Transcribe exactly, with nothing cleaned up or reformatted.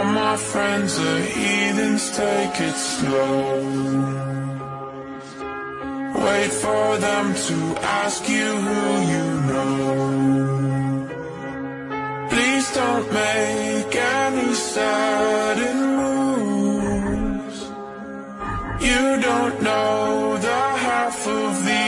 my friends are heathens, take it slow. Wait for them to ask you who you know. Please don't make any sudden moves. You don't know the half of the